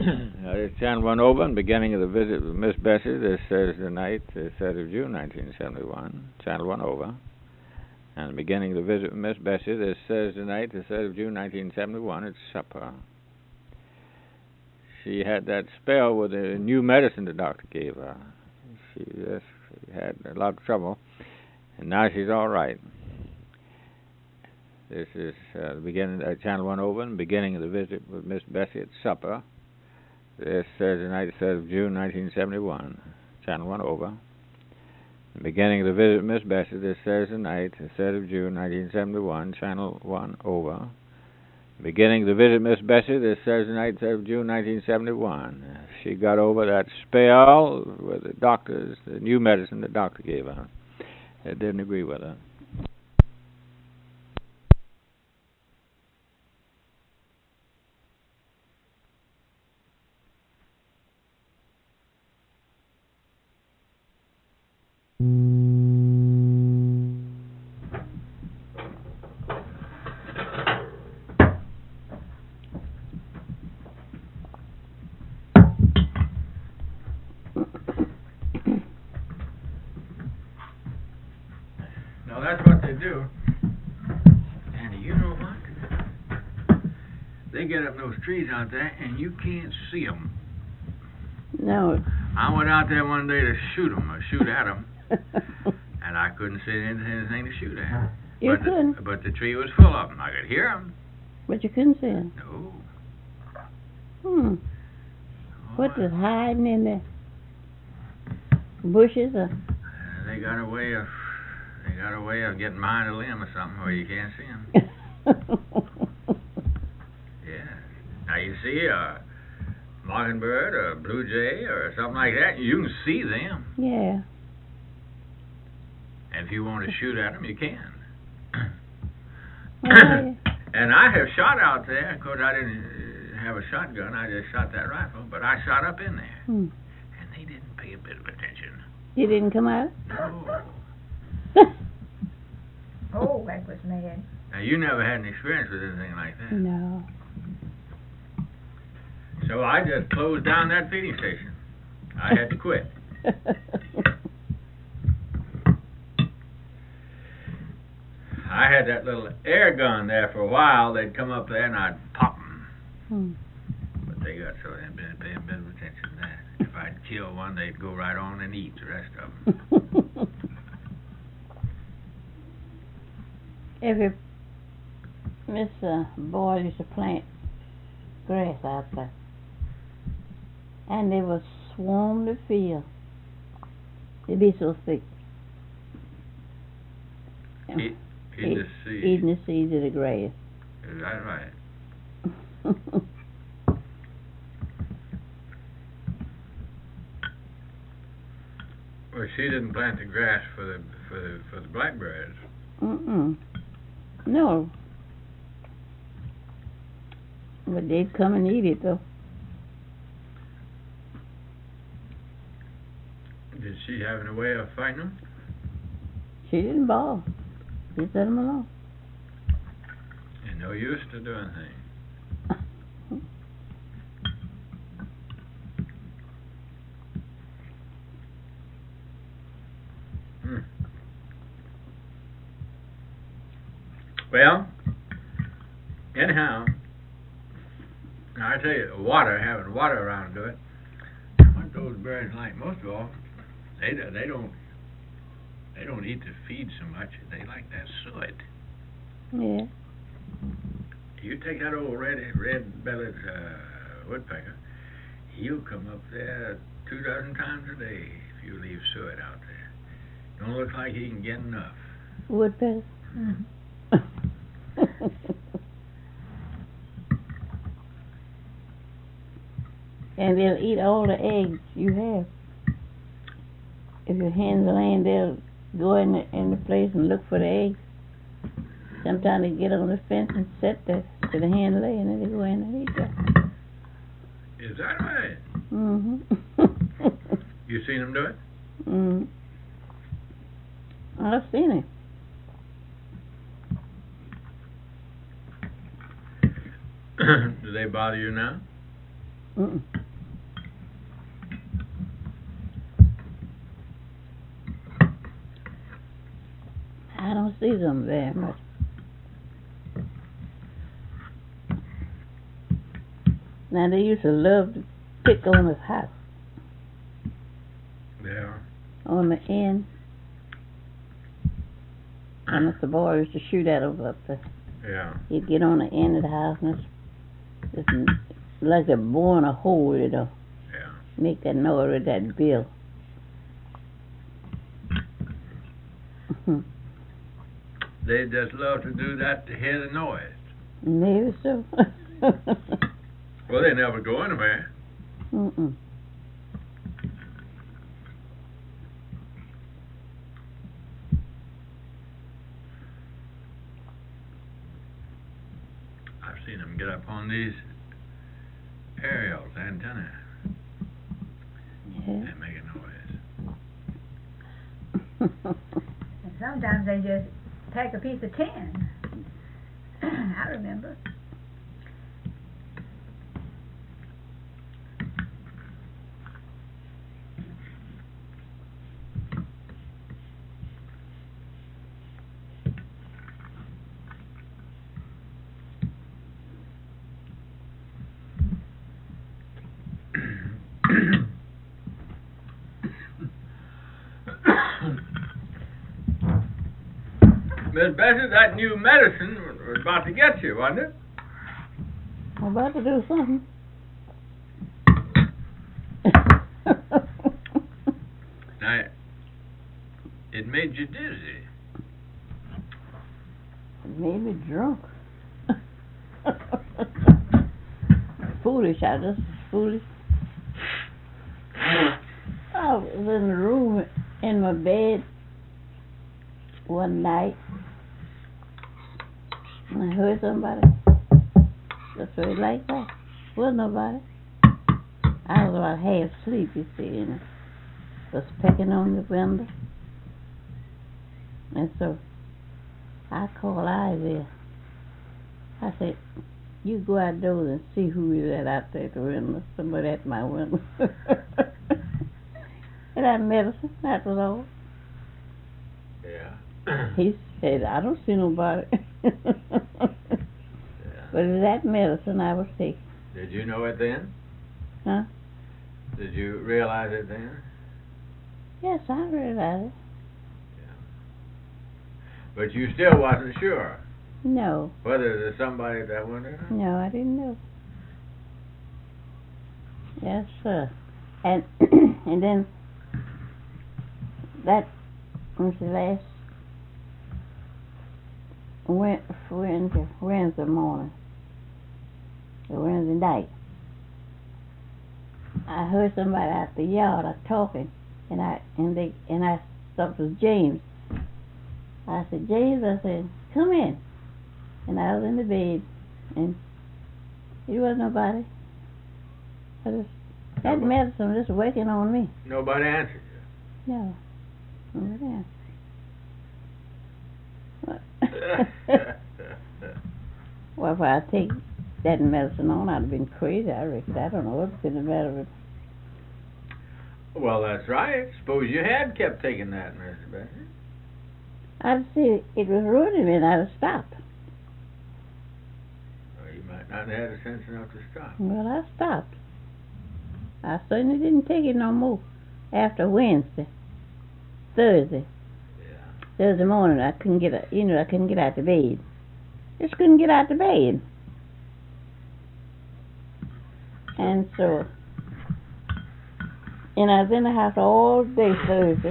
It's Channel 1 Open, beginning of the visit with Miss Bessie this Thursday night, the 3rd of June, 1971. Channel 1 over. And the beginning of the visit with Miss Bessie this Thursday night, the 3rd of June, 1971. It's supper. She had that spell with the new medicine the doctor gave her. She just had a lot of trouble, and now she's all right. This is the beginning of Channel 1 Open, beginning of the visit with Miss Bessie at supper. This Thursday night, the 3rd of June, 1971. Channel 1 over. The beginning of the visit with Miss Bessie this Thursday night, the 3rd of June, 1971. Channel 1 over. Beginning of the visit with Miss Bessie this Thursday night, 3rd of June, 1971. She got over that spell with the doctors, the new medicine the doctor gave her. It didn't agree with her. Now that's what they do. And you know what? They get up those trees out there and you can't see them. No. I went out there one day to shoot at them, and I couldn't see anything to shoot at. You couldn't? But the tree was full of them. I could hear them. But you couldn't see them? No. What was hiding in the bushes? Or? They got a way of getting behind a limb or something where you can't see them. Yeah. Now you see a mockingbird or a blue jay or something like that, you can see them. Yeah. And if you want to shoot at them, you can. Okay. And I have shot out there. Of course, I didn't have a shotgun. I just shot that rifle. But I shot up in there. And they didn't pay a bit of attention. You didn't come out? No. Oh, that was mad. Now, you never had an experience with anything like that. No. So I just closed down that feeding station. I had to quit. I had that little air gun there for a while. They'd come up there and I'd pop them. But they got so they didn't pay a bit of attention to that. If I'd kill one, they'd go right on and eat the rest of them. Every Miss Boyd used to plant grass out there, and they would swarm the field. They'd be so thick. Eating the seeds. Eating the seeds of the grass. Is that right? Well, she didn't plant the grass for the blackbirds. No. But they'd come and eat it, though. Did she have a way of fighting them? She didn't bother. She let them alone. And no use to do anything. Well, anyhow, I tell you, having water around to it, what those birds like most of all, they don't eat to feed so much. They like that suet. Yeah. You take that old red-bellied woodpecker, he'll come up there 24 times a day if you leave suet out there. Don't look like he can get enough. Woodpecker? And they'll eat all the eggs you have. If your hens are laying, they'll go in the place and look for the eggs. Sometimes they get on the fence and sit there to the hen lay, and then they go in and eat that. Is that right? You seen them do it? I've seen it. Do they bother you now? Mm-mm. I don't see them very much. Now, they used to love to pick on his house, Yeah. on the end. And Mr. Boy used to shoot at him up there. Yeah. He'd get on the end of the house and just like they're boring a hole, you know. Yeah. Make that noise with that bill. They just love to do that to hear the noise. Maybe so. Well, they never go anywhere. Mm-mm. I've seen them get up on these aerials, antenna, Yeah. and make a noise. And sometimes they just take a piece of tin. I remember. Miss Bessie, that new medicine was about to get you, wasn't it? I'm about to do something. Now, it made you dizzy. It made me drunk. Foolish, I just foolish. I was in the room in my bed one night and I heard somebody just very like that. Wasn't nobody. I was about half asleep, you see, and I was pecking on the window. And so I called Ivy. I said, you go outdoors and see who is that out there at the window. Somebody at my window. And I medicine, that was all. Yeah. He said, I don't see nobody. Yeah. But it's that medicine I was taking. Did you know it then? Huh? Did you realize it then? Yes, I realized it. But you still wasn't sure No, whether there's somebody at that window or not? no, I didn't know. Yes, sir. And and then that was the last Wednesday morning, or Wednesday night. I heard somebody out the yard talking, and I thought it was James. I said, James, I said, come in. And I was in the bed, and it wasn't nobody. That medicine was just working on me. Nobody answered you. No. Nobody Well, if I take that medicine on, I'd have been crazy, I reckon. I don't know what's been the matter with. Well, that's right. Suppose you had kept taking that, Mr. Bessie. I'd see it was ruining me, and I'd have stopped. Well, you might not have had the sense enough to stop. Well, I stopped. I certainly didn't take it no more after Wednesday. Thursday. Yeah. Thursday morning, I couldn't get I couldn't get out of bed. Just couldn't get out of bed. And so, and I was in the house all day Thursday.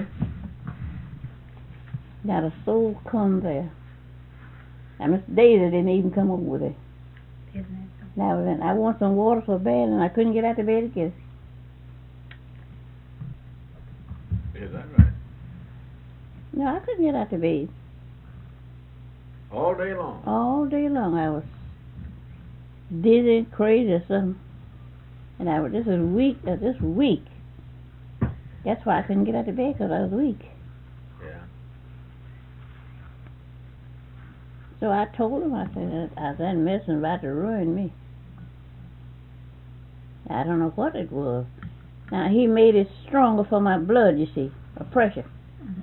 Not a soul come there. And Miss Daisy didn't even come over there. Isn't it? Now then, I want some water so bad, and I couldn't get out of bed again. Is that right? No, I couldn't get out of bed. All day long? All day long I was dizzy and crazy or something. And I was just weak. That's why I couldn't get out of bed, because I was weak. Yeah. So I told him, I said, that medicine about to ruin me. I don't know what it was. Now, he made it stronger for my blood, you see, my pressure. Mhm.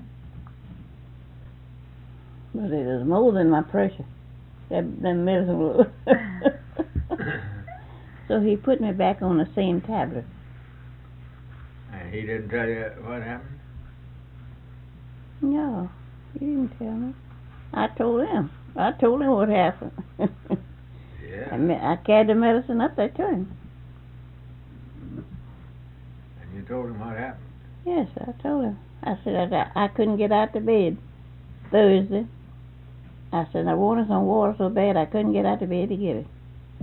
But it was more than my pressure. That medicine was. So he put me back on the same tablet. And he didn't tell you what happened? No, he didn't tell me. I told him. I told him what happened. Yeah. I carried the medicine up there to him. And you told him what happened? Yes, I told him. I said I couldn't get out of bed Thursday. I said I wanted some water so bad I couldn't get out of bed to get it.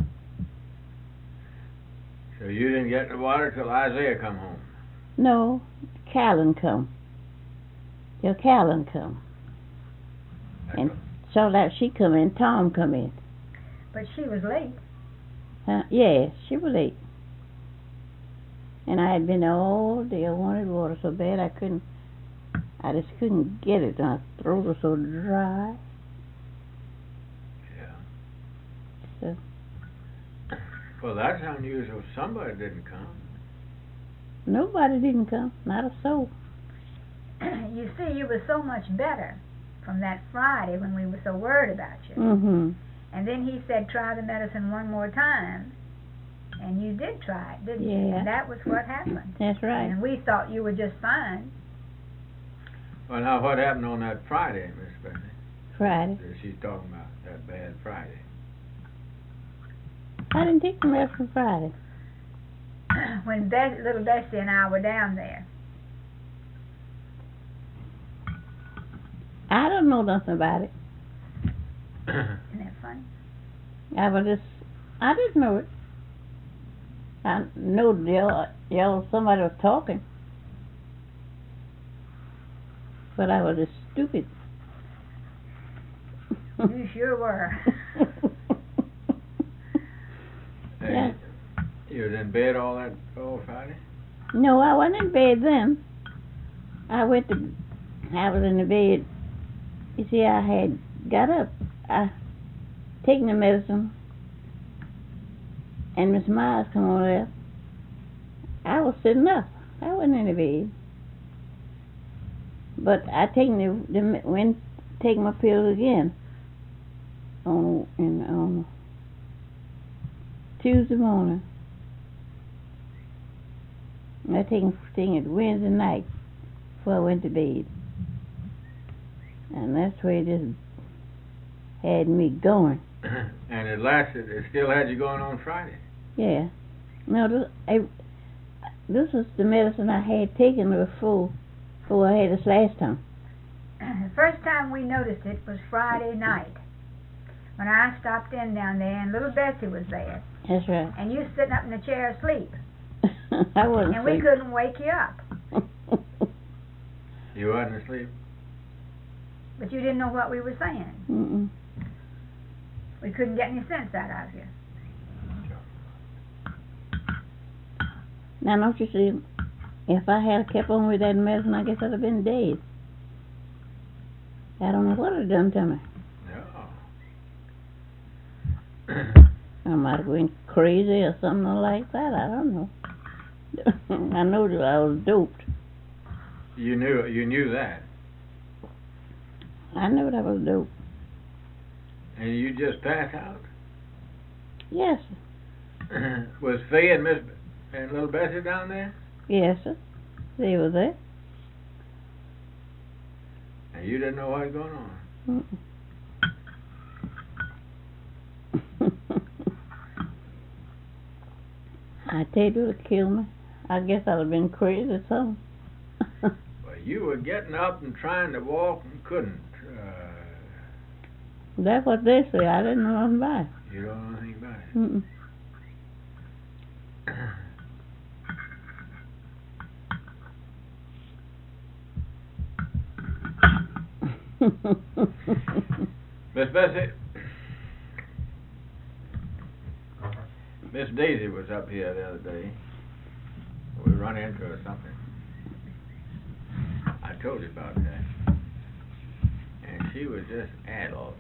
So you didn't get the water till Isaiah come home? No, Callan come. Your Callan come. That's And so that she come in, Tom come in. But she was late. Yeah, she was late. And I had been there all day. I wanted water so bad I just couldn't get it. My throat was so dry. Yeah. So, Well, that's unusual. Somebody didn't come. nobody didn't come. Not a soul. You see, you were so much better from that Friday when we were so worried about you. Mm-hmm. And then he said, try the medicine one more time. And you did try it, didn't you? Yeah. And that was what happened. That's right. And we thought you were just fine. Well, now, what happened on that Friday, Miss Bessie? Friday. That she's talking about, that bad Friday. I didn't take the medicine Friday. When little Bessie and I were down there. I don't know nothing about it. Isn't that funny? I didn't know it. I know somebody was talking. But I was just stupid. You sure were. Yeah. You was in bed all Friday? No, I wasn't in bed then. I was in the bed. You see, I had got up. I taken the medicine, and Miss Myers come on there. I was sitting up. I wasn't in the bed. But I went taking my pills again on Tuesday morning. I taking it Wednesday night before I went to bed. And that's where it just had me going. And it still had you going on Friday? Yeah. No, this was the medicine I had taken before I had this last time. The first time we noticed it was Friday night, when I stopped in down there and little Bessie was there. That's right. And you sitting up in the chair asleep. I wasn't And we asleep. couldn't wake you up. You wasn't asleep? But you didn't know what we were saying. Mm-mm. We couldn't get any sense out of you. Now, don't you see, if I had kept on with that medicine, I guess I'd have been dead. I don't know what it done to me. No. I might have went crazy or something like that. I don't know. I know that I was doped. You knew that. I knew that I was doped. And you just passed out? Yes, Was Faye and little Bessie down there? yes, sir. They were there. And you didn't know what was going on? Mm-mm. I tell you, it would have killed me. I guess I'd have been crazy or something. Well, you were getting up and trying to walk and couldn't. That's what they say. I didn't know nothing about it. You don't know anything about it? Mm-mm. Miss Bessie, Miss Daisy was up here the other day. We run into her or something. I told you about that. And she was just addled.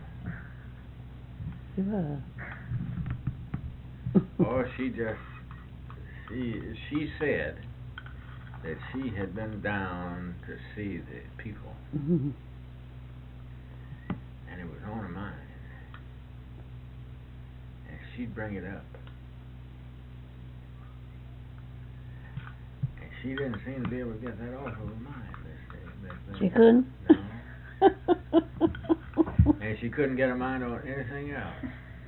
She was. Oh, she she said that she had been down to see the people, and it was on her mind, and she'd bring it up, and she didn't seem to be able to get that off of her mind. She couldn't? No. And she couldn't get her mind on anything else.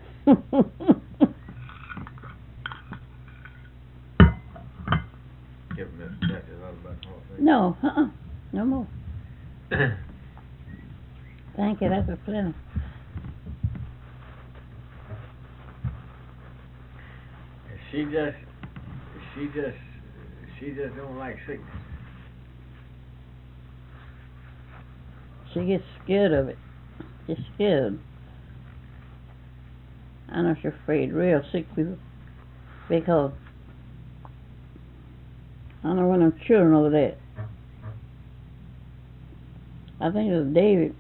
Give Miss Bessie a little bit more. No, no more. Thank you, that's a plenty. She just don't like sickness. She gets scared of it. She's scared. I know she's afraid of real sick people. Because I know one of them children over there. I think it was David.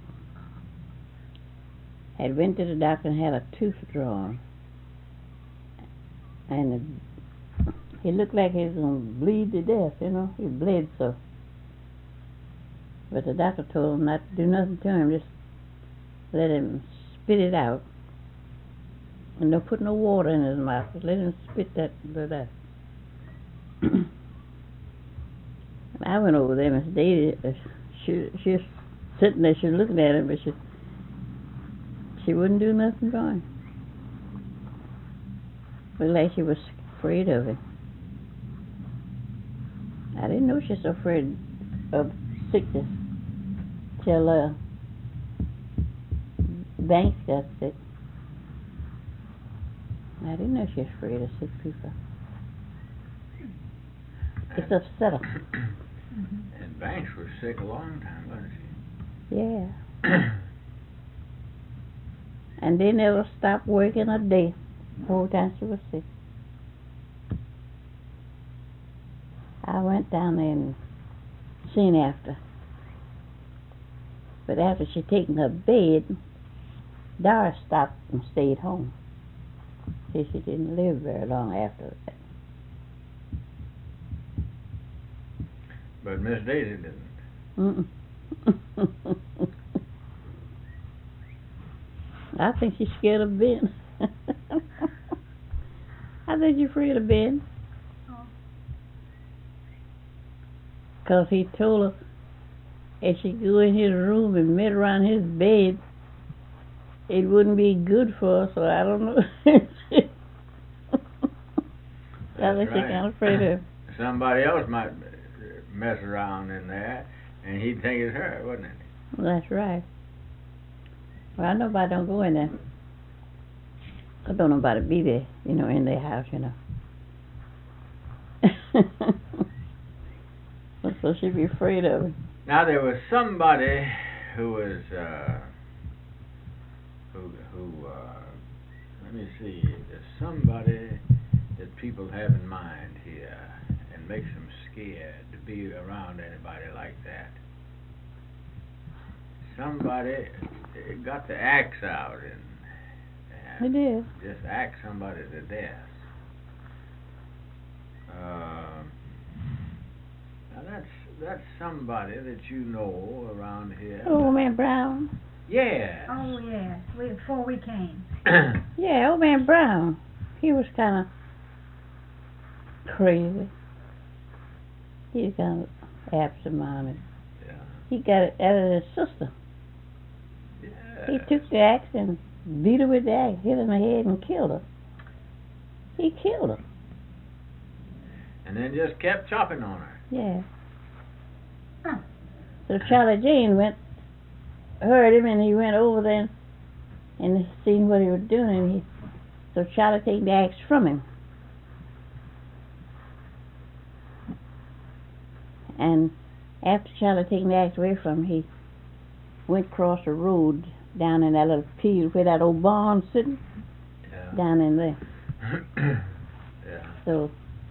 Had went to the doctor and had a tooth drawn. And he looked like he was going to bleed to death, you know. He bled so. But the doctor told him not to do nothing to him, just let him spit it out. And don't put no water in his mouth, just let him spit that blood out. I went over there, Miss Daisy, she was sitting there, she was looking at him, but she wouldn't do nothing for him. Looked like she was afraid of him. I didn't know she was so afraid of sickness till Banks got sick. I didn't know she was afraid of sick people. It's upset her. And Banks was sick a long time, wasn't she? Yeah. And they never stopped working a day the whole time she was sick. I went down there and seen after. But after she taken her bed, Doris stopped and stayed home. See, she didn't live very long after that. But Miss Daisy didn't. Mm-mm. I think she's scared of Ben. I think she's afraid of Ben. Because he told her if she go in his room and met around his bed, it wouldn't be good for her, so I don't know. I think she's kind of afraid of him. Somebody else might mess around in there, and he'd think it's her, wouldn't it? That's right. Well, nobody don't go in there. Cause don't nobody be there, you know, in their house, you know. So she'd be afraid of it. Now there was somebody who was let me see. There's somebody that people have in mind here and makes them scared to be around anybody like that. Somebody got the axe out and It is. just axe somebody to death. Now that's somebody that you know around here. Old man Brown. Yes. Oh, yes, before we came. Yeah, old man Brown. He was kind of crazy. He was kind of absent-minded. Yeah. He got it out of his sister. Yes. He took the axe and beat her with the axe, hit her in the head and killed her. He killed her. And then just kept chopping on her. Yeah. Huh. So Charlie Jane heard him, and he went over there and seen what he was doing, and so Charlie take the axe from him. And after Charlie taking the axe away from him, he went across the road down in that little field where that old barn sitting, Yeah. down in there. Yeah. So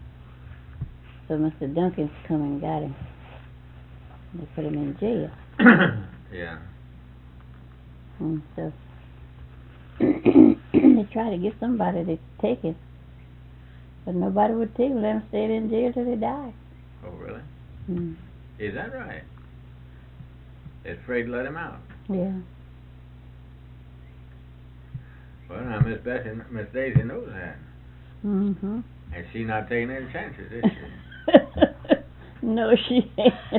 Mr. Duncan's come and got him. They put him in jail. Yeah. And so they try to get somebody to take him. But nobody would take them. Let them stay in jail till they die. Oh, really? Mm. Is that right? They're afraid to let him out. Yeah. Well, now Miss Daisy knows that. Mm-hmm. And she's not taking any chances, is she? No, she ain't.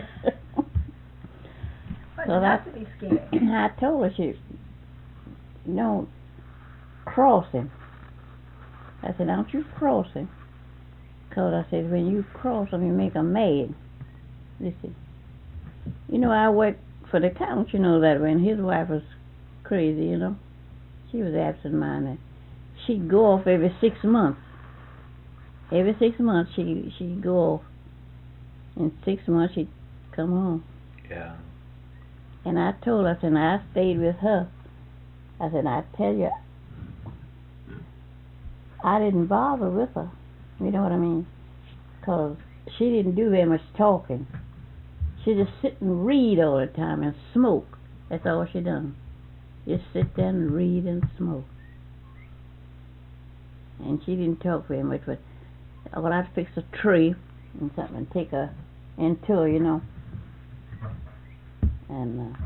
What's So not to be scared? I told her, she don't cross him. I said, don't you cross him. Because I said, when you cross him, you make him mad. Listen, you know, I worked for the count, you know that way, and his wife was crazy, you know. She was absent-minded. She'd go off every 6 months. Every 6 months she'd go off. In 6 months she'd come home. Yeah. And I told her, I said, I stayed with her. I said, I tell you, I didn't bother with her. You know what I mean? Because she didn't do very much talking. She just sit and read all the time and smoke. That's all she done. Just sit there and read and smoke. And she didn't talk very much, but well, I'd fix a tree and something and take her into her, you know. And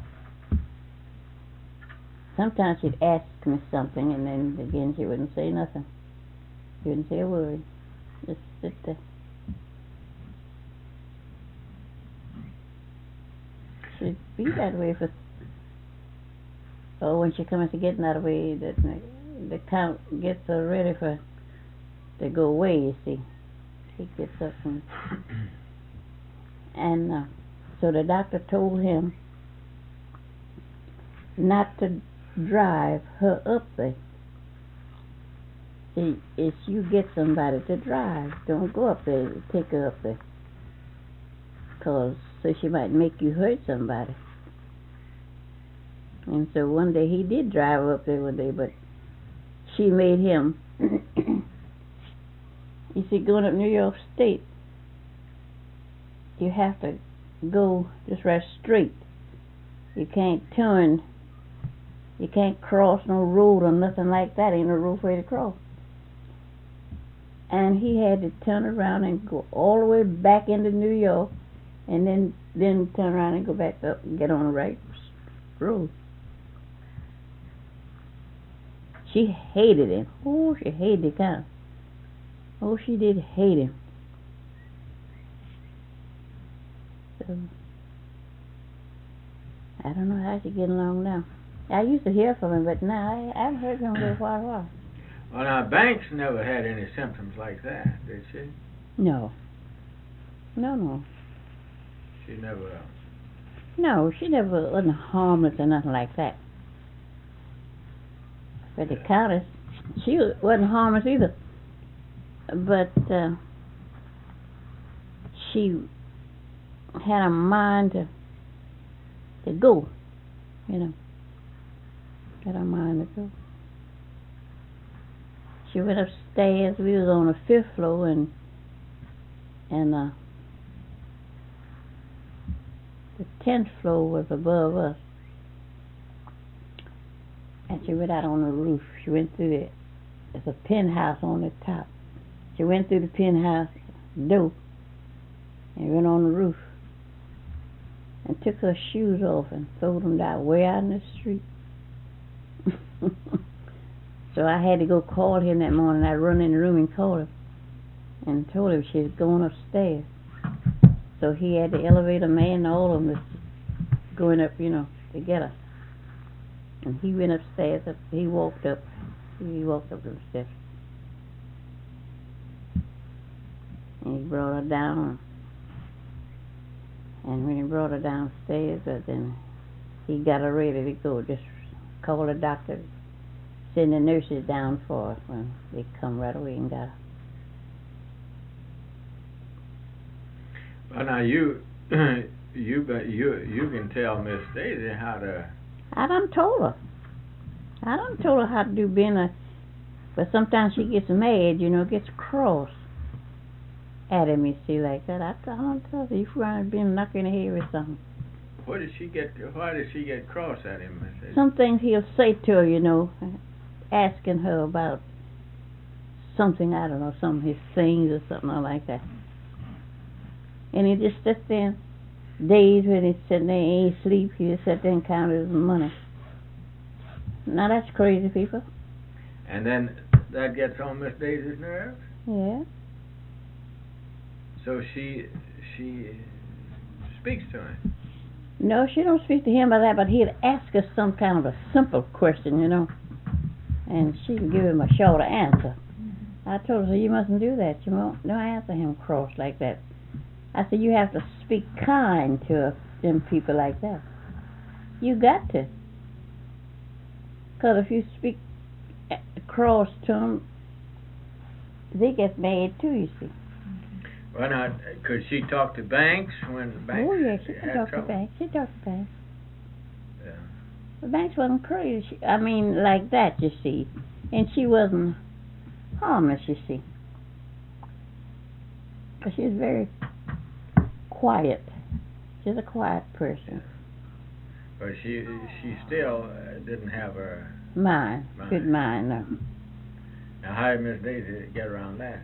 sometimes she'd ask me something, and then again she wouldn't say nothing. She wouldn't say a word. Just sit there. She'd be that way for. Oh, when she comes to getting that way, that the count gets her ready for to go away. You see, he gets up and so the doctor told him not to drive her up there. See, if you get somebody to drive, don't go up there. Take her up there, cause so she might make you hurt somebody. And so one day he did drive her up there one day, but she made him. You see, going up New York State, you have to go just right straight. You can't turn. You can't cross no road or nothing like that. Ain't no road for you to cross. And he had to turn around and go all the way back into New York, and then turn around and go back up and get on the right road. She hated him. Oh, she hated the count. Oh, she did hate him. So, I don't know how she getting along now. I used to hear from him, but now I haven't heard from him for quite a while. Well, now, Banks never had any symptoms like that, did she? No. No. She never... No, she never wasn't harmless or nothing like that. But the countess, she wasn't harmless either. But she had a mind to go, you know. Had a mind to go. She went upstairs. We was on the 5th floor, and the 10th floor was above us. And she went out on the roof. She went through there's a penthouse on the top. She went through the penthouse door and went on the roof and took her shoes off and threw them down way out in the street. So I had to go call him that morning. I run in the room and called him and told him she was going upstairs. So he had the elevator man and all of them was going up, you know, to get her. And he went upstairs. He walked up the steps. And he brought her down. And when he brought her downstairs, then he got her ready to go. Just call the doctor, send the nurses down for her when they come right away and got her. Well, now you can tell Miss Daisy how to. I done told her how to do business, but sometimes she gets mad, you know, gets cross at him, you see, like that. I don't tell her, you trying to be knocking her head with something. Why did she get cross at him, Miss Daisy? Some things he'll say to her, you know, asking her about something, I don't know, some of his things or something like that. And he just sits there days when he's sitting there, he ain't sleep, he just sit there and count his money. Now that's crazy, people. And then that gets on Miss Daisy's nerves? Yeah. So she speaks to him? No, she don't speak to him about that, but he'd ask us some kind of a simple question, you know, and she would give him a shorter answer. I told her, you mustn't do that. You won't, don't answer him cross like that. I said, you have to speak kind to them people like that. You got to. Because if you speak cross to them, they get mad too, you see. Well, now, could she talk to Banks when Banks Oh, yeah, she had could talk to trouble? Banks. She talked to Banks. Yeah. But Banks wasn't crazy. I mean, like that, you see. And she wasn't harmless, you see. But she was very quiet. She's a quiet person. But she still didn't have her Mind. mind. Good mind, no. Now, how did Miss Daisy get around that?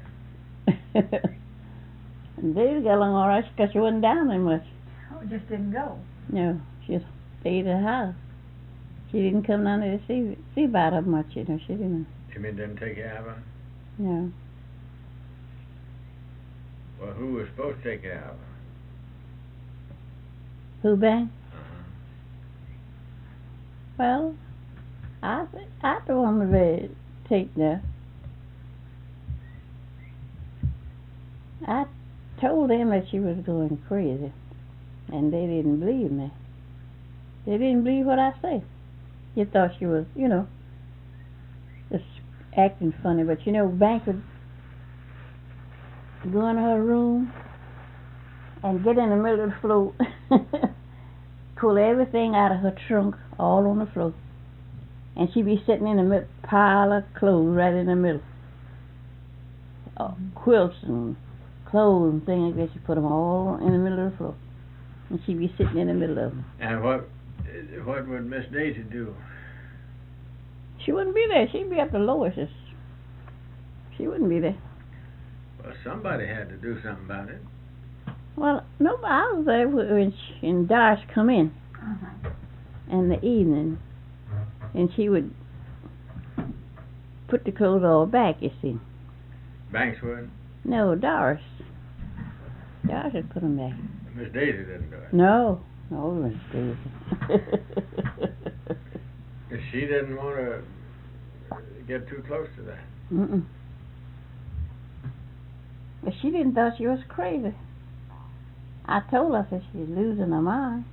And Daisy got along all right because she wasn't down there much. Oh, just didn't go. No, she just stayed at the house. She didn't come down there to see about her much, you know. She didn't. You mean didn't take care of her? No. Well, who was supposed to take care of her? Who, Bang? Uh-huh. Well, I don't want to take that. I told them that she was going crazy, and they didn't believe me. They didn't believe what I say. You thought she was, you know, just acting funny, but you know, Bank would go in her room and get in the middle of the floor, pull everything out of her trunk, all on the floor, and she'd be sitting in the middle, pile of clothes right in the middle, quilts and clothes and things like that. She put them all in the middle of the floor, and she'd be sitting in the middle of them. And what would Miss Daisy do? She wouldn't be there. She'd be at the Lois's. She wouldn't be there. Well, somebody had to do something about it. Well, no, I was there when and Doris come in in the evening, and she would put the clothes all back, you see. Banks would? No, Doris. Doris would put them back. Miss Daisy didn't do it. No, Miss Daisy. She didn't want to get too close to that. Mm-mm. But she didn't thought she was crazy. I told her that she's losing her mind.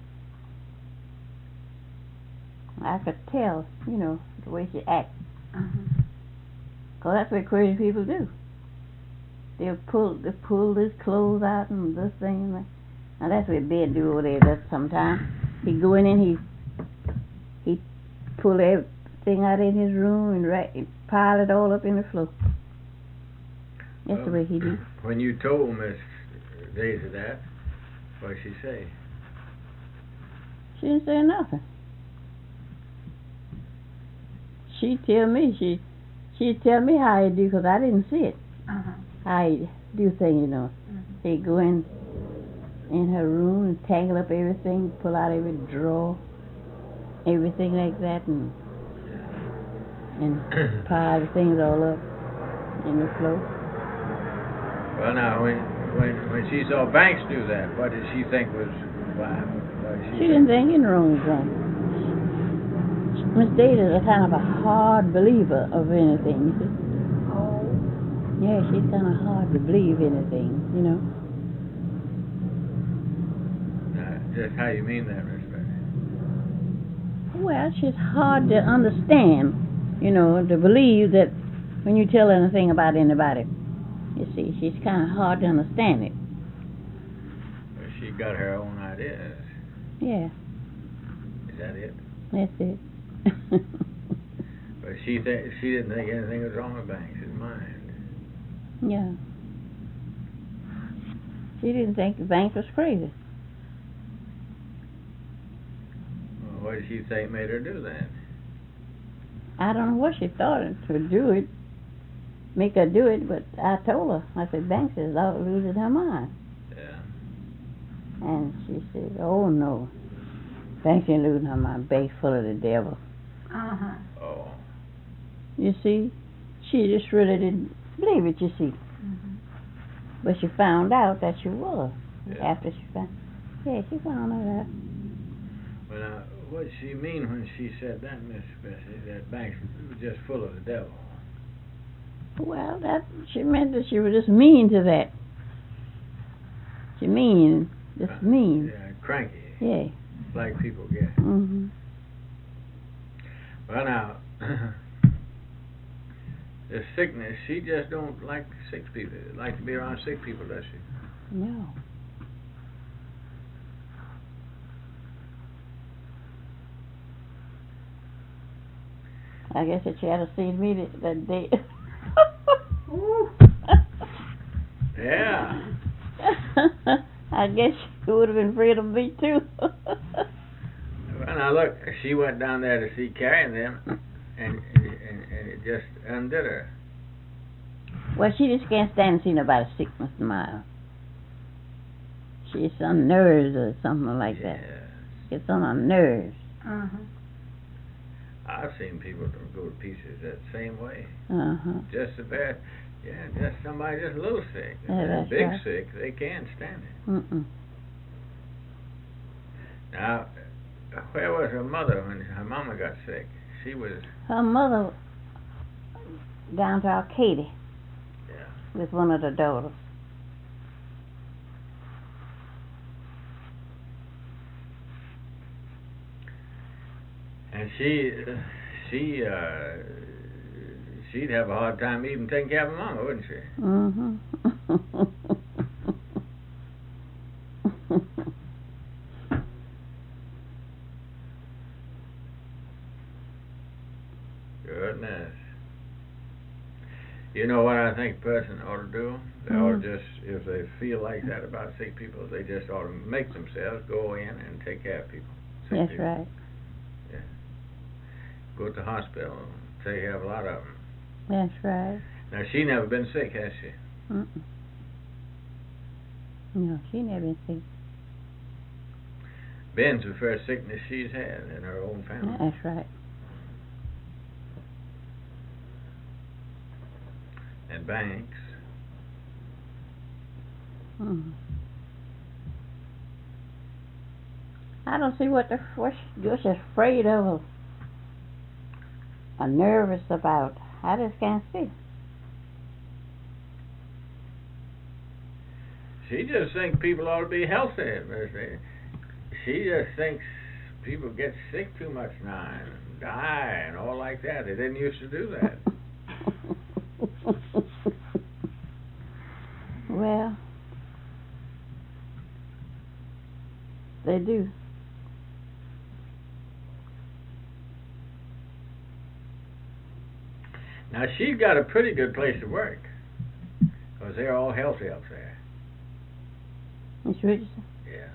I could tell, you know, the way she acts. Because that's what crazy people do. They'll pull his clothes out and this thing and that. Now that's what Ben do over there. That sometimes he go in and he pull everything out in his room and pile it all up in the floor. That's the way he do. When you told Miss Daisy that, what did she say? She didn't say nothing. She'd tell me how he do, because I didn't see it. How he do things, you know. He'd go in her room and tangle up everything, pull out every drawer, everything like that, and pile the things all up in the floor. Well, now, when she saw Banks do that, what did she think was why did She didn't think anything wrong with that. Miss Data's a kind of a hard believer of anything, you see. Oh. Yeah, she's kind of hard to believe anything, you know. Just how you mean that, Miss Betty? Well, she's hard to understand, you know, to believe that when you tell anything about anybody. You see, she's kind of hard to understand it. Well, she got her own ideas. Yeah, Is that it? that's it. But she didn't think anything was wrong with Banks' mind. Yeah. She didn't think Banks was crazy. Well, what did she think made her do that? I don't know what she thought to do it. make her do it, but I told her, I said, Banks is losing her mind. Yeah. And she said, oh no, Banks ain't losing her mind, Banks full of the devil. Uh-huh. Oh. You see, she just really didn't believe it, you see. Mm-hmm. But she found out that she was. Yeah. After she found, she found out. Well, what did she mean when she said that, Miss Bessie, that Banks was just full of the devil? Well, that she meant that she was just mean to that. She mean, just mean. Yeah, cranky. Yeah. Like people get. Mhm. Well, now, the sickness, she just don't like sick people. Like to be around sick people, does she? No. I guess if she had seen me that day. Yeah. I guess she would have been afraid of me too. Well, now look, she went down there to see Carrie and them, and it just undid her. Well, she just can't stand seeing nobody sick, Mr. Miles. She's on nerves or something like that. It's on her nerves. Uh-huh. I've seen people go to pieces that same way. Uh-huh. Just a bad, just somebody just a little sick. If Yeah, they're that's big right. sick, they can't stand it. Mm-mm. Now, where was her mother when her mama got sick? She was, Her mother down to Arcadia yeah. with one of the daughters. And she'd have a hard time even taking care of her mama, wouldn't she? Mm-hmm. Goodness. You know what I think a person ought to do? They ought to just, if they feel like that about sick people, they just ought to make themselves go in and take care of people. Sick That's people. right. Go to the hospital. Take care of a lot of them. That's right. Now, she never been sick, has she? Mm-mm. No, she never been sick. Ben's the first sickness she's had in her own family. That's right. And Banks. Mm. I don't see what you're just afraid of or nervous about. I just can't see. She just thinks people ought to be healthy. She just thinks people get sick too much now and die and all like that. They didn't used to do that. Well, they do. Now, she's got a pretty good place to work. Because they're all healthy up there. Miss Richardson, Yeah.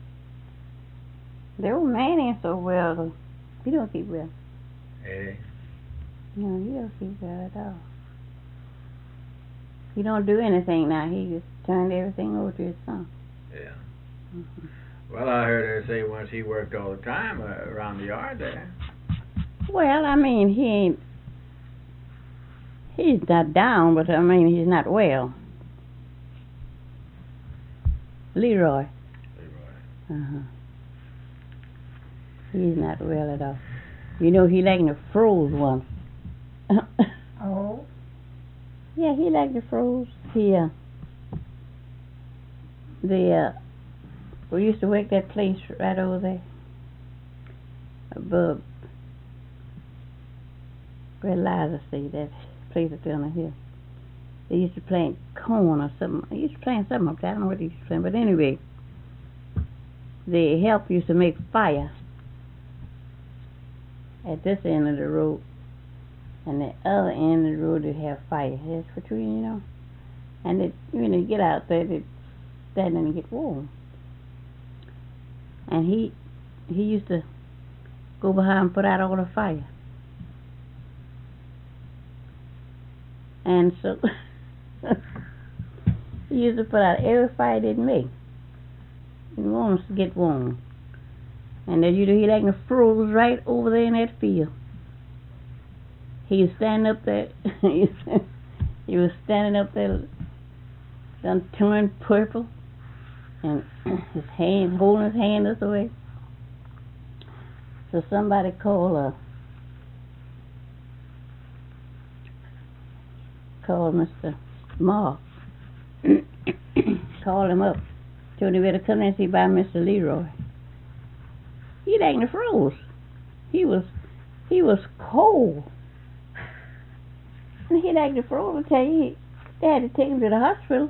the old man ain't so well, though. He don't keep well. Hey. No, he don't keep well at all. He don't do anything now. He just turned everything over to his son. Yeah. Mm-hmm. Well, I heard her say once he worked all the time around the yard there. Well, I mean, he's not down, but I mean, he's not well. Leroy. Uh-huh. He's not well at all. You know, he like the froze once. Oh. Yeah, he like the froze. We used to work that place right over there. Above where Liza stayed, that place up there on the hill. They used to plant corn or something. They used to plant something up there. I don't know what they used to plant. But anyway, the help used to make fire at this end of the road. And the other end of the road would have fire. That's what you know. And when they get out there, they stand and get warm. And he used to go behind and put out all the fire. And so he used to put out every fire they'd make. He wants to get warm. And then he like the froze right over there in that field. He was standing up there. He was standing up there, done turned purple, and his hand, holding his hand this way. So somebody called Mr. Mark. Called him up. Told him he better come and see by Mr. Leroy. He dang froze. He was cold. And he dang froze. I tell you, they had to take him to the hospital.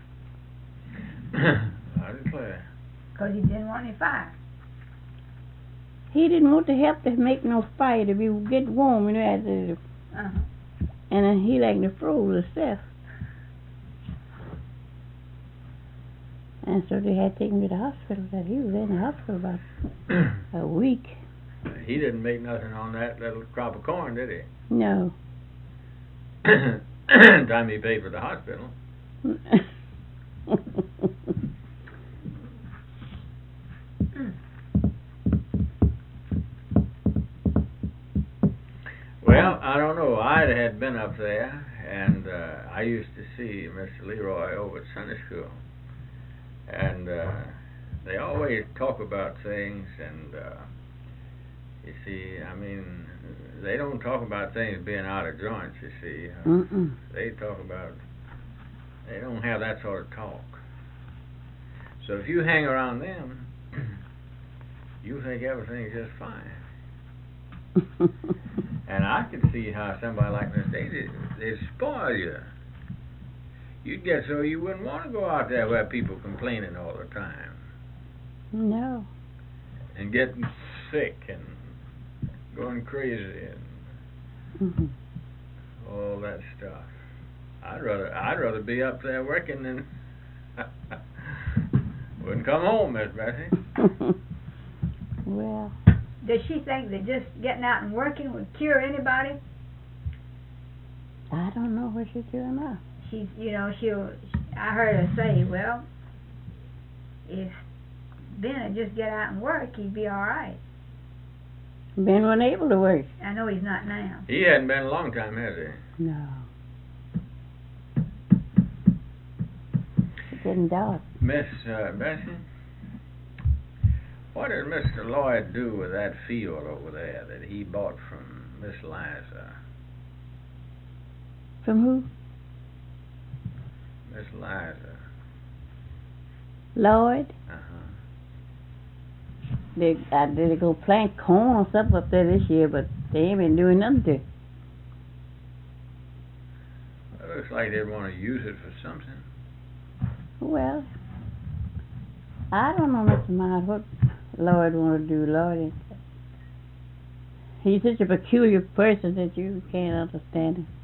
I declare. Because he didn't want any fire. He didn't want to help to make no fire to get warm, you know. And then he like the froze himself. And so they had to take him to the hospital. That he was in the hospital about a week. He didn't make nothing on that little crop of corn, did he? No. Time he paid for the hospital. Well, I don't know. I had been up there, and I used to see Mr. Leroy over at Sunday school. And they always talk about things, and you see, I mean, they don't talk about things being out of joints, you see. They talk about, they don't have that sort of talk. So if you hang around them, you think everything's just fine. And I can see how somebody like Miss Daisy, they'd spoil you. You'd get so you wouldn't want to go out there where people complaining all the time. No. And getting sick and going crazy and all that stuff. I'd rather be up there working than wouldn't come home, Miss Bessie. Well. Does she think that just getting out and working would cure anybody? I don't know what she's doing now. She's, I heard her say, well, if Ben would just get out and work, he'd be all right. Ben wasn't able to work. I know he's not now. He hadn't been a long time, has he? No. It's getting dark. Miss Bessie, what did Mr. Lloyd do with that field over there that he bought from Miss Liza? From who? Miss Liza. Lloyd? They go plant corn or something up there this year, but they ain't been doing nothing to it. It looks like they want to use it for something. Well, I don't know nothing about what Lloyd want to do. Lloyd, he's such a peculiar person that you can't understand him.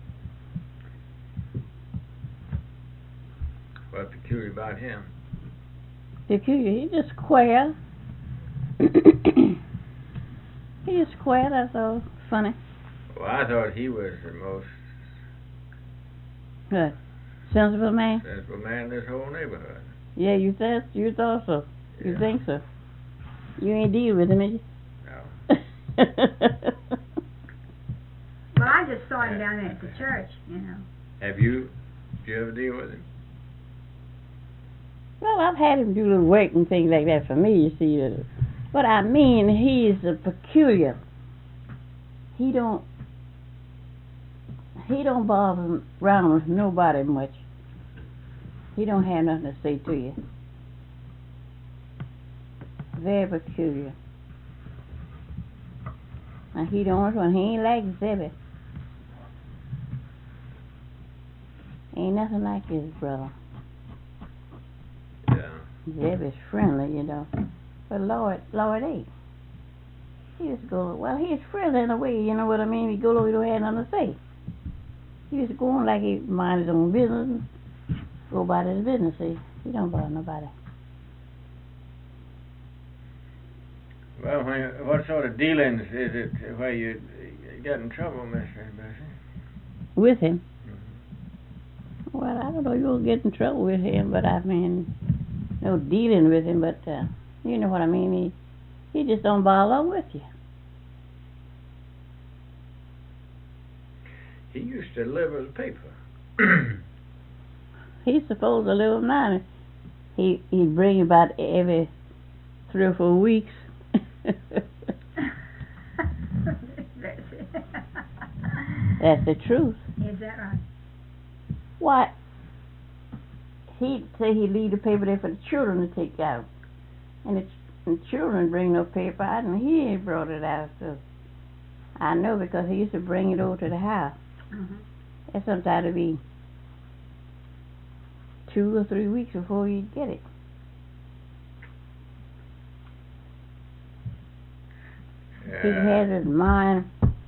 What's peculiar about him? Peculiar, he's just square. He's square, that's all. Funny. Well, I thought he was the most Good. Sensible man? sensible man in this whole neighborhood. Yeah, you thought so. You Yeah. think so. You ain't deal with him, is you? No. Well, I just saw him down there at the church, Did you ever deal with him? Well, I've had him do little work and things like that for me, you see. But I mean, he's a peculiar. He don't bother around with nobody much. He don't have nothing to say to you. Very peculiar. Now, he the only one. He ain't like Zebby. Ain't nothing like his brother. Yeah. Zebby's friendly, But Lloyd ain't. He just go, well, he's friendly in a way, you know what I mean? He go over, he don't have nothing to say. He just go on like he mind his own business and go about his business, see? He don't bother nobody. Well, what sort of dealings is it where you get in trouble, Mr. Bessie? With him? Well, I don't know, you'll get in trouble with him, but I mean, no dealing with him, but you know what I mean. He just don't bother with you. He used to deliver the paper. He's supposed to live with mine. He'd bring about every 3 or 4 weeks. That's the truth. Is that right? Why? He'd say he'd leave the paper there for the children to take out. And the children bring no paper out, and he ain't brought it out. So I know because he used to bring it over to the house. Mm-hmm. And sometimes it'd be 2 or 3 weeks before he'd get it. He has his mind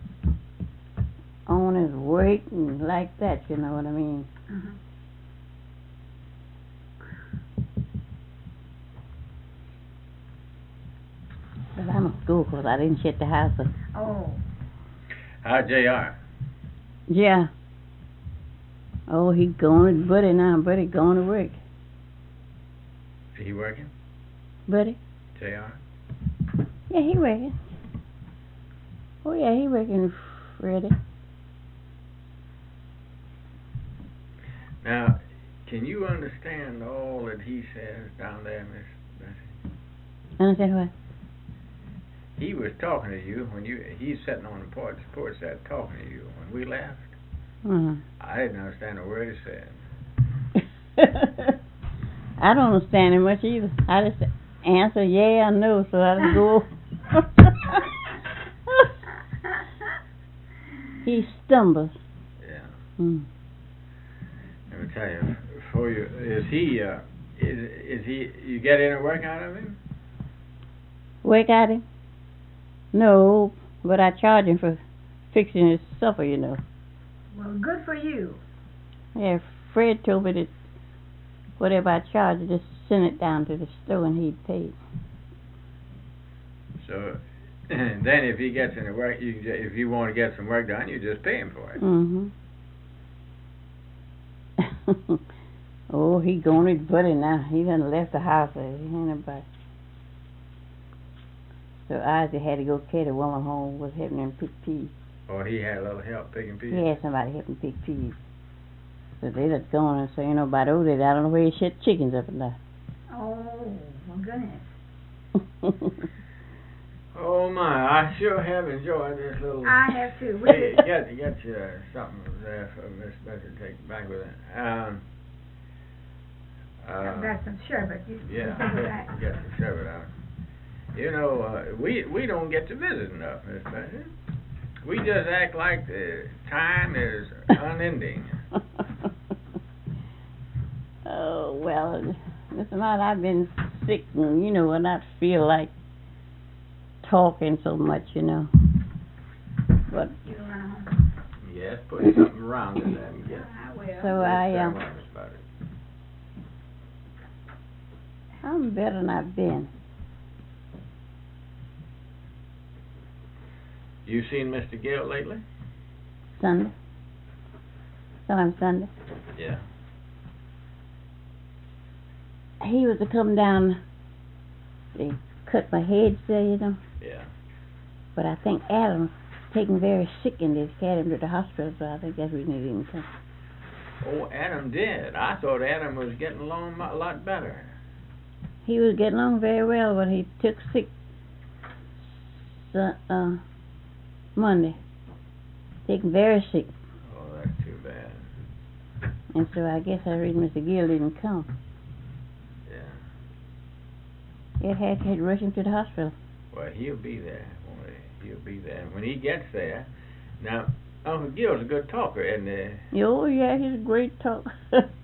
on his work and like that, you know what I mean? Mm-hmm. But I'm at school because I didn't shut the house up. Oh. How's J.R.? Yeah. Oh, he going to Buddy now. Buddy going to work. Is he working? Buddy? J.R.? Yeah, he working. Oh, yeah, he working, Freddie. Now, can you understand all that he says down there, Miss Bessie? Understand what? He was talking to you when he's sitting on the porch there talking to you when we left. Uh-huh. I didn't understand a word he said. I don't understand him much either. I just answer yeah or no, so I just go. He stumbles. Yeah. Mm. Let me tell you, for you, is he you get any work out of him? Work at him? No, but I charge him for fixing his supper, you know. Well, good for you. Yeah, Fred told me that whatever I charge, just send it down to the store and he'd pay it. So, then if he gets any work, if you want to get some work done, you just pay him for it. Mm-hmm. Oh, he going to his buddy now. He done left the house. He ain't nobody. So Isaac had to go carry the woman home, was helping him pick peas. Or he had a little help picking peas? He had somebody helping pick peas. So they just going and saying, nobody over there, I don't know where he shut chickens up and down. Oh, my goodness. Oh my, I sure have enjoyed this little... I have too. Hey, get you something there for Miss Bessie to take back with it. I've got some sherbet. Yeah, get some sherbet out. You know, we don't get to visit enough, Miss Bessie. We just act like the time is unending. Oh, well, listen, I've been sick and, you know, and I feel like talking so much, you know. But yes, put something around it and get. I will. so I'm better than I've been. You seen Mr. Gill lately? Sunday. Saw him Sunday. Yeah. He was to come down. They cut my head, say, you know. Yeah. But I think Adam's taken very sick and they've carried him to the hospital, so I think that's the reason he didn't come. Oh, Adam did. I thought Adam was getting along a lot better. He was getting along very well, but he took sick Monday. Taken very sick. Oh, that's too bad. And so I guess that's the reason Mr. Gill didn't come. Yeah. It had to rush him to the hospital. Well, he'll be there. He'll be there. When he gets there, now, Uncle Gill's a good talker, isn't he? Oh, yeah, he's a great talker.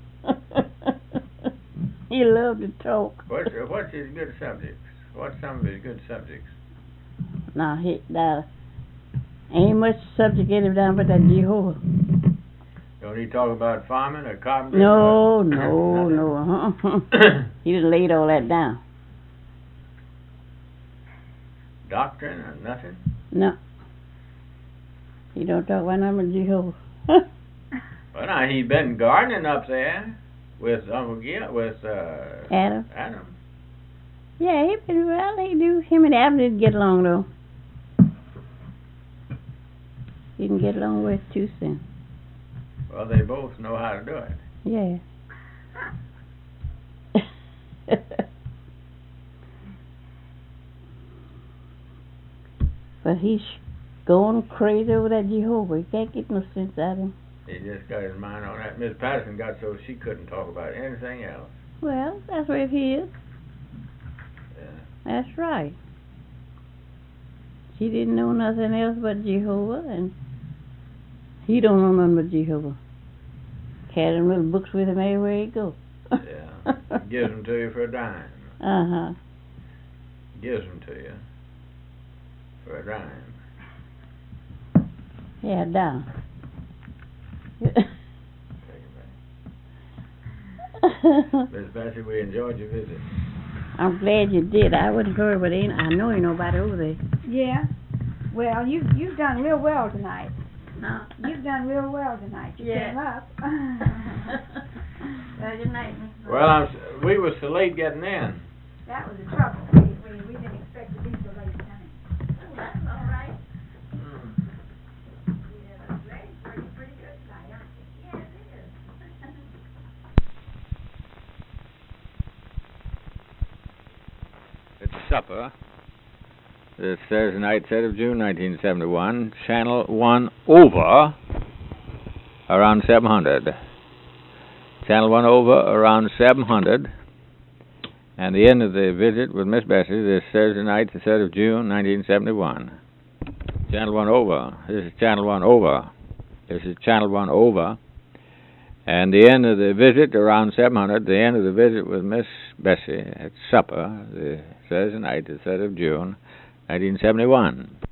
He loved to talk. What's his good subjects? What's some of his good subjects? Now, ain't much subject in him down but that Jehovah. Don't he talk about farming or carpentry? No. He just laid all that down. Doctrine or nothing? No. He don't talk about nothing but Jehovah. Well, now, he'd been gardening up there with Uncle Gil, with, Adam? Adam. Yeah, he do. Him and Adam didn't get along, though. Didn't get along with too soon. Well, they both know how to do it. Yeah. But he's going crazy over that Jehovah. He can't get no sense out of him. He just got his mind on that. Miss Patterson got so she couldn't talk about anything else. Well, that's where he is. Yeah. That's right. She didn't know nothing else but Jehovah, and he don't know nothing but Jehovah. Carry them little books with him everywhere he goes. Yeah. Gives them to you for a dime. Uh-huh. Gives them to you for a dime. Yeah, down. Take it back. Miss Bessie, we enjoyed your visit. I'm glad you did. I wouldn't worry, but I know ain't nobody over there. Yeah. Well, you've done real well tonight. No. You've done real well tonight. You Yeah. came up. Well, good night, Miss. Well, we was so late getting in. That was the trouble. We didn't expect to be so late coming. Oh, that's all right. Yeah, pretty good tonight, aren't you? Yes, it is. It's supper. This Thursday night, 3rd of June, 1971. Channel 1 over around 700. Channel 1 over around 700. And the end of the visit with Miss Bessie this Thursday night, the 3rd of June, 1971. Channel 1 over. This is Channel 1 over. This is Channel 1 over. And the end of the visit around 700, the end of the visit with Miss Bessie at supper, the Thursday night, the 3rd of June, 1971.